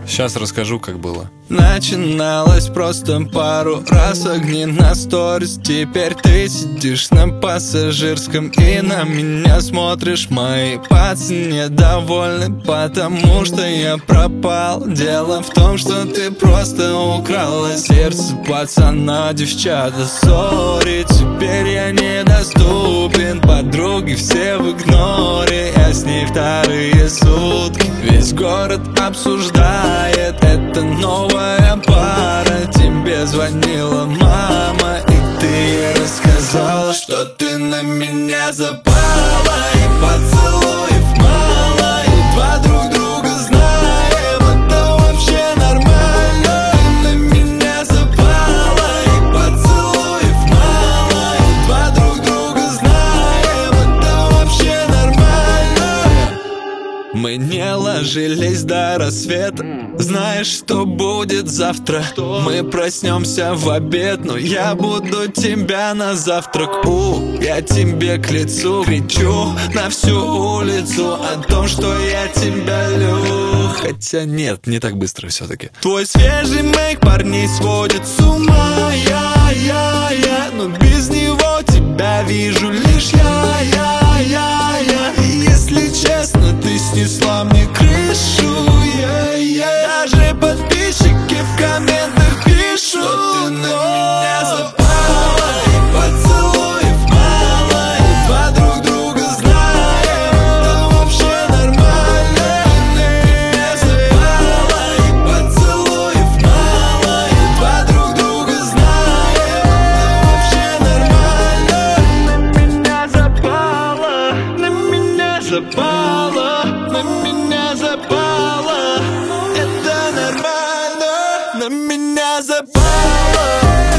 Сейчас расскажу, как было. Начиналось просто пару раз, огни на сторис. Теперь ты сидишь на пассажирском и на меня смотришь. Мои пацаны недовольны, потому что я пропал. Дело в том, что ты просто украла сердце пацана, девчата. Сори, теперь я недоступен. Подруги все в игноре, я с ней вторые сутки. Весь город обсуждает, это новая пара. Тебе звонила мама, и ты ей рассказала, что ты на меня запала. И поцелуев мало, едва друг друга знаем, это вообще нормально. Ты на меня запала, и поцелуев мало, едва друг друга знаем, это вообще нормально. Мы не ложились до рассвета, знаешь, что будет завтра? Мы проснемся в обед, но я буду тебя на завтрак. Я тебе к лицу кричу на всю улицу о том, что я тебя люблю. Хотя нет, не так быстро все-таки. Твой свежий мейк парней сводит с ума. Я, но без него тебя вижу лишь я. Если честно, ты снесла мне крышу. Даже подписчики в комментах пишут, что ты на меня запала. И поцелуев мало, едва друг друга знаем, это вообще нормально. Ты на меня запала, и поцелуев мало, едва друг друга знаем, это вообще нормально. На меня запала, на меня запала, на меня запала. Это нормально, на меня запала.